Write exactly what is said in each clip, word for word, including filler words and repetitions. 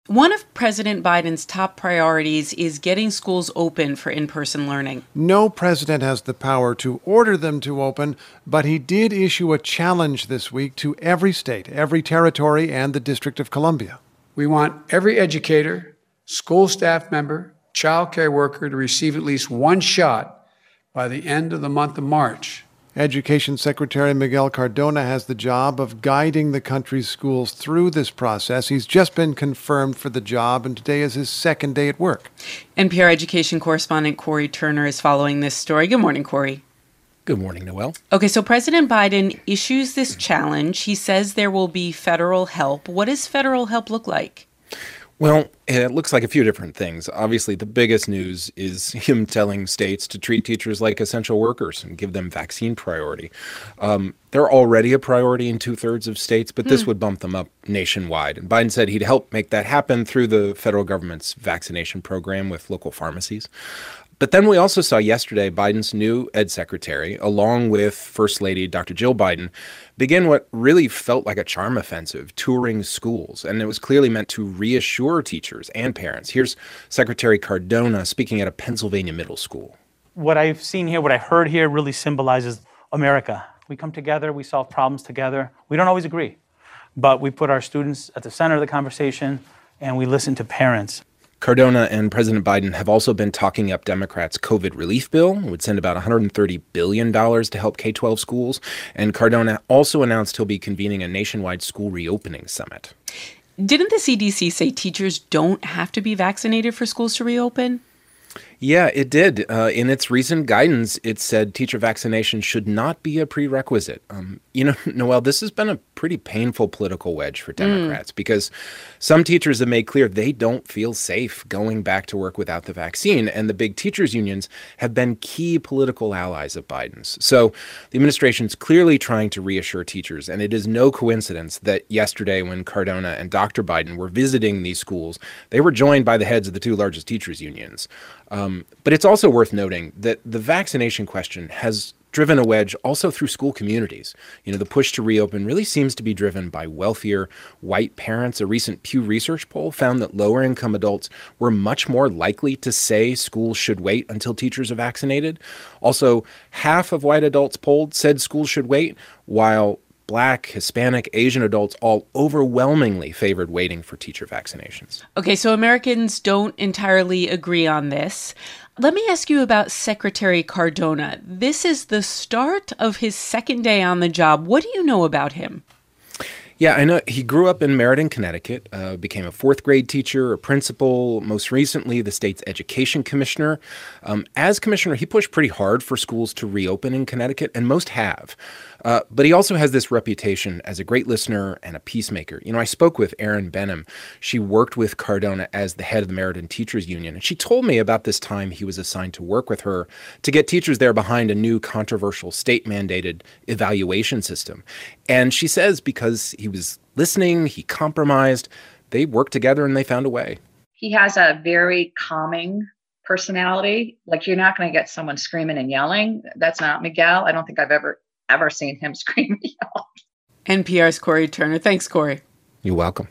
One of President Biden's top priorities is getting schools open for in-person learning. No president has the power to order them to open, but he did issue a challenge this week to every state, every territory, and the District of Columbia. We want every educator, school staff member, child care worker to receive at least one shot by the end of the month of March. Education Secretary Miguel Cardona has the job of guiding the country's schools through this process. He's just been confirmed for the job, and today is his second day at work. N P R education correspondent Cory Turner is following this story. Good morning, Cory. Good morning, Noelle. Okay, so President Biden issues this challenge. He says there will be federal help. What does federal help look like? Well, it looks like a few different things. Obviously, the biggest news is him telling states to treat teachers like essential workers and give them vaccine priority. Um, they're already a priority in two-thirds of states, but this mm. would bump them up nationwide. And Biden said he'd help make that happen through the federal government's vaccination program with local pharmacies. But then we also saw yesterday Biden's new ed secretary, along with First Lady Doctor Jill Biden, begin what really felt like a charm offensive, touring schools. And it was clearly meant to reassure teachers and parents. Here's Secretary Cardona speaking at a Pennsylvania middle school. What I've seen here, what I heard here really symbolizes America. We come together, we solve problems together. We don't always agree, but we put our students at the center of the conversation and we listen to parents. Cardona and President Biden have also been talking up Democrats' COVID relief bill. It would send about one hundred thirty billion dollars to help K twelve schools. And Cardona also announced he'll be convening a nationwide school reopening summit. Didn't the C D C say teachers don't have to be vaccinated for schools to reopen? Yeah, it did. Uh, in its recent guidance, it said teacher vaccination should not be a prerequisite. Um, you know, Noelle, this has been a pretty painful political wedge for Democrats mm. because some teachers have made clear they don't feel safe going back to work without the vaccine. And the big teachers unions have been key political allies of Biden's. So the administration's clearly trying to reassure teachers. And it is no coincidence that yesterday when Cardona and Doctor Biden were visiting these schools, they were joined by the heads of the two largest teachers unions. Um, but it's also worth noting that the vaccination question has driven a wedge also through school communities. You know, the push to reopen really seems to be driven by wealthier white parents. A recent Pew Research poll found that lower income adults were much more likely to say schools should wait until teachers are vaccinated. Also, half of white adults polled said schools should wait, while Black, Hispanic, Asian adults all overwhelmingly favored waiting for teacher vaccinations. Okay, so Americans don't entirely agree on this. Let me ask you about Secretary Cardona. This is the start of his second day on the job. What do you know about him? Yeah, I know he grew up in Meriden, Connecticut, uh, became a fourth grade teacher, a principal, most recently the state's education commissioner. Um, as commissioner, he pushed pretty hard for schools to reopen in Connecticut, and most have. Uh, but he also has this reputation as a great listener and a peacemaker. You know, I spoke with Erin Benham. She worked with Cardona as the head of the Meriden Teachers Union, and she told me about this time he was assigned to work with her to get teachers there behind a new controversial state-mandated evaluation system. And she says because he was listening, he compromised, they worked together and they found a way. He has a very calming personality. Like, you're not going to get someone screaming and yelling. That's not Miguel. I don't think I've ever ever seen him scream and yell. N P R's Cory Turner. Thanks, Cory. You're welcome.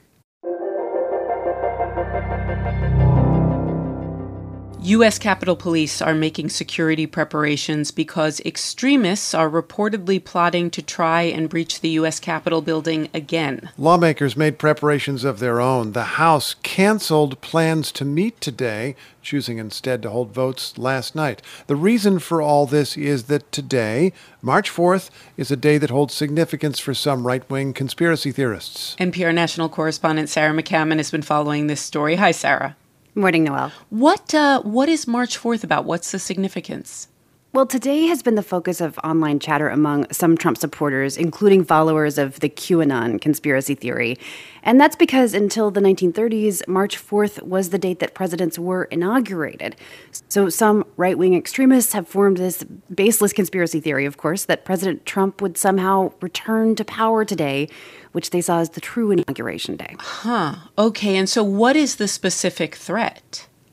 U S Capitol Police are making security preparations because extremists are reportedly plotting to try and breach the U S Capitol building again. Lawmakers made preparations of their own. The House canceled plans to meet today, choosing instead to hold votes last night. The reason for all this is that today, March fourth, is a day that holds significance for some right-wing conspiracy theorists. N P R national correspondent Sarah McCammon has been following this story. Hi, Sarah. Morning, Noelle. What uh, what is March fourth about? What's the significance? Well, today has been the focus of online chatter among some Trump supporters, including followers of the QAnon conspiracy theory. And that's because until the nineteen thirties, March fourth was the date that presidents were inaugurated. So some right-wing extremists have formed this baseless conspiracy theory, of course, that President Trump would somehow return to power today, which they saw as the true inauguration day. Huh. Okay. And so what is the specific threat?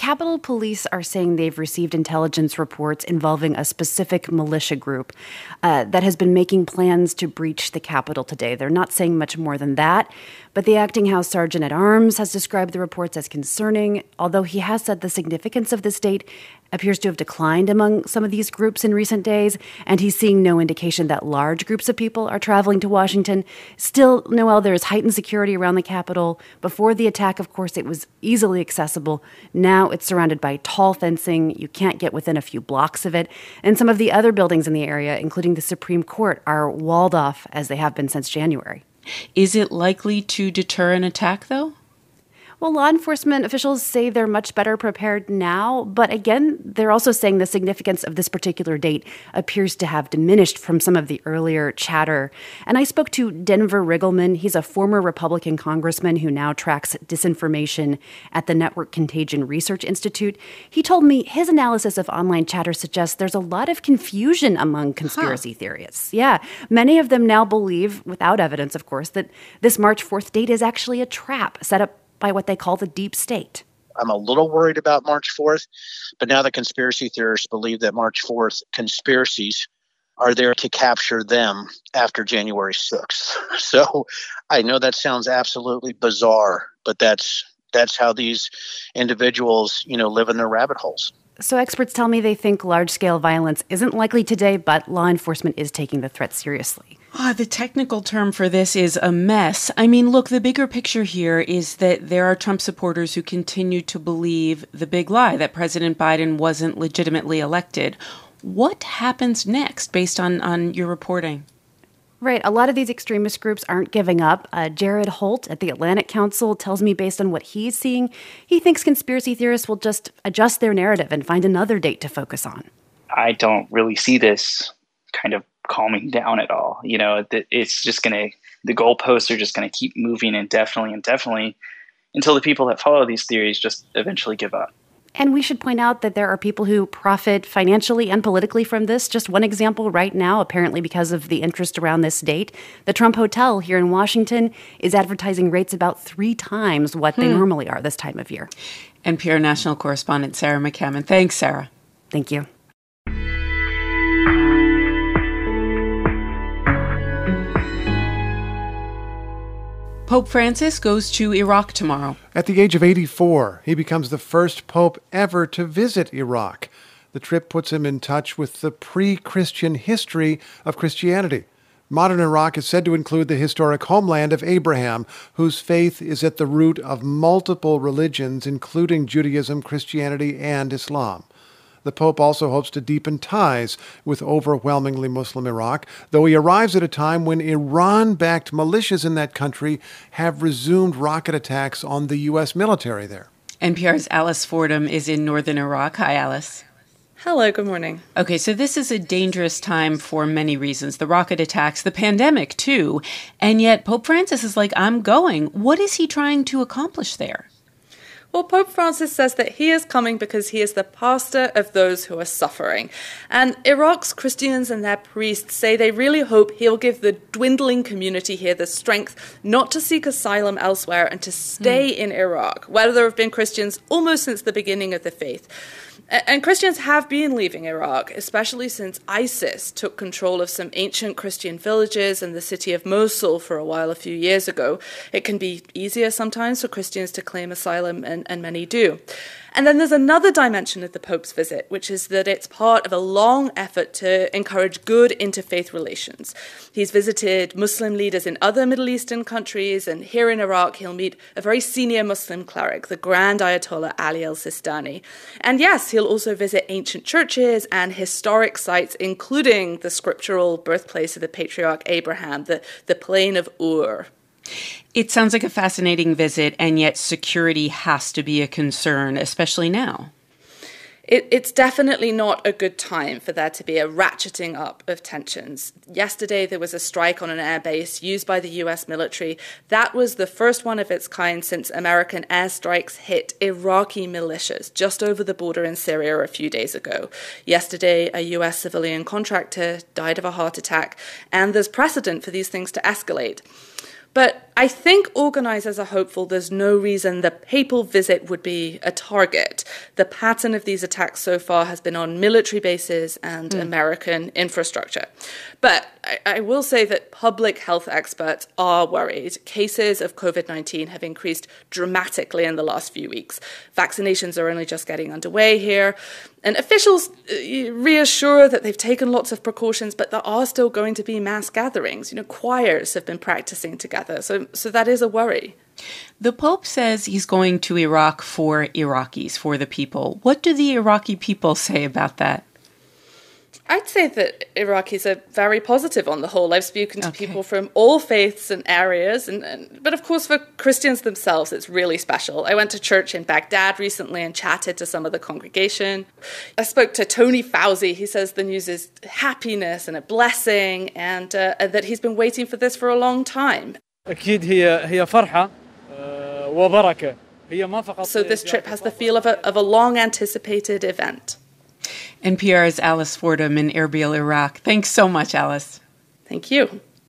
Capitol Police are saying they've received intelligence reports involving a specific militia group uh, that has been making plans to breach the Capitol today. They're not saying much more than that, but the acting House Sergeant at Arms has described the reports as concerning, although he has said the significance of this date appears to have declined among some of these groups in recent days, and he's seeing no indication that large groups of people are traveling to Washington. Still, Noelle, there is heightened security around the Capitol. Before the attack, of course, it was easily accessible. Now it's surrounded by tall fencing. You can't get within a few blocks of it. And some of the other buildings in the area, including the Supreme Court, are walled off as they have been since January. Is it likely to deter an attack, though? Well, law enforcement officials say they're much better prepared now, but again, they're also saying the significance of this particular date appears to have diminished from some of the earlier chatter. And I spoke to Denver Riggleman. He's a former Republican congressman who now tracks disinformation at the Network Contagion Research Institute. He told me his analysis of online chatter suggests there's a lot of confusion among conspiracy huh. theorists. Yeah, many of them now believe, without evidence, of course, that this March fourth date is actually a trap set up by what they call the deep state. I'm a little worried about March fourth, but now the conspiracy theorists believe that March fourth conspiracies are there to capture them after January sixth. So I know that sounds absolutely bizarre, but that's that's how these individuals, you know, live in their rabbit holes. So experts tell me they think large-scale violence isn't likely today, but law enforcement is taking the threat seriously. Ah, the technical term for this is a mess. I mean, look, the bigger picture here is that there are Trump supporters who continue to believe the big lie that President Biden wasn't legitimately elected. What happens next based on, on your reporting? Right. A lot of these extremist groups aren't giving up. Uh, Jared Holt at the Atlantic Council tells me, based on what he's seeing, he thinks conspiracy theorists will just adjust their narrative and find another date to focus on. I don't really see this kind of calming down at all. You know, it's just going to, the goalposts are just going to keep moving indefinitely and indefinitely until the people that follow these theories just eventually give up. And we should point out that there are people who profit financially and politically from this. Just one example right now, apparently because of the interest around this date, the Trump Hotel here in Washington is advertising rates about three times what hmm. they normally are this time of year. N P R national correspondent Sarah McCammon. Thanks, Sarah. Thank you. Pope Francis goes to Iraq tomorrow. At the age of eighty-four, he becomes the first pope ever to visit Iraq. The trip puts him in touch with the pre-Christian history of Christianity. Modern Iraq is said to include the historic homeland of Abraham, whose faith is at the root of multiple religions, including Judaism, Christianity, and Islam. The Pope also hopes to deepen ties with overwhelmingly Muslim Iraq, though he arrives at a time when Iran-backed militias in that country have resumed rocket attacks on the U S military there. N P R's Alice Fordham is in northern Iraq. Hi, Alice. Hello, good morning. Okay, so this is a dangerous time for many reasons. The rocket attacks, the pandemic, too. And yet Pope Francis is like, I'm going. What is he trying to accomplish there? Well, Pope Francis says that he is coming because he is the pastor of those who are suffering. And Iraq's Christians and their priests say they really hope he'll give the dwindling community here the strength not to seek asylum elsewhere and to stay mm. in Iraq, where there have been Christians almost since the beginning of the faith. And Christians have been leaving Iraq, especially since ISIS took control of some ancient Christian villages and the city of Mosul for a while a few years ago. It can be easier sometimes for Christians to claim asylum, and, and many do. And then there's another dimension of the Pope's visit, which is that it's part of a long effort to encourage good interfaith relations. He's visited Muslim leaders in other Middle Eastern countries, and here in Iraq, he'll meet a very senior Muslim cleric, the Grand Ayatollah Ali al-Sistani. And yes, he'll also visit ancient churches and historic sites, including the scriptural birthplace of the patriarch Abraham, the, the plain of Ur. It sounds like a fascinating visit, and yet security has to be a concern, especially now. It, it's definitely not a good time for there to be a ratcheting up of tensions. Yesterday, there was a strike on an airbase used by the U S military. That was the first one of its kind since American airstrikes hit Iraqi militias just over the border in Syria a few days ago. Yesterday, a U S civilian contractor died of a heart attack, and there's precedent for these things to escalate. But I think organizers are hopeful there's no reason the papal visit would be a target. The pattern of these attacks so far has been on military bases and mm. American infrastructure. But I, I will say that public health experts are worried. Cases of covid nineteen have increased dramatically in the last few weeks. Vaccinations are only just getting underway here. And officials reassure that they've taken lots of precautions, but there are still going to be mass gatherings. You know, choirs have been practicing together. So, so that is a worry. The Pope says he's going to Iraq for Iraqis, for the people. What do the Iraqi people say about that? I'd say that Iraqis are very positive on the whole. I've spoken to okay. people from all faiths and areas, and, and but of course for Christians themselves, it's really special. I went to church in Baghdad recently and chatted to some of the congregation. I spoke to Tony Fauci. He says the news is happiness and a blessing, and, uh, and that he's been waiting for this for a long time. أكيد هي هي فرحة وبركة. هي ما فقط. So this trip has the feel of a of a long-anticipated event. N P R's Alice Fordham in Erbil, Iraq. Thanks so much, Alice. Thank you.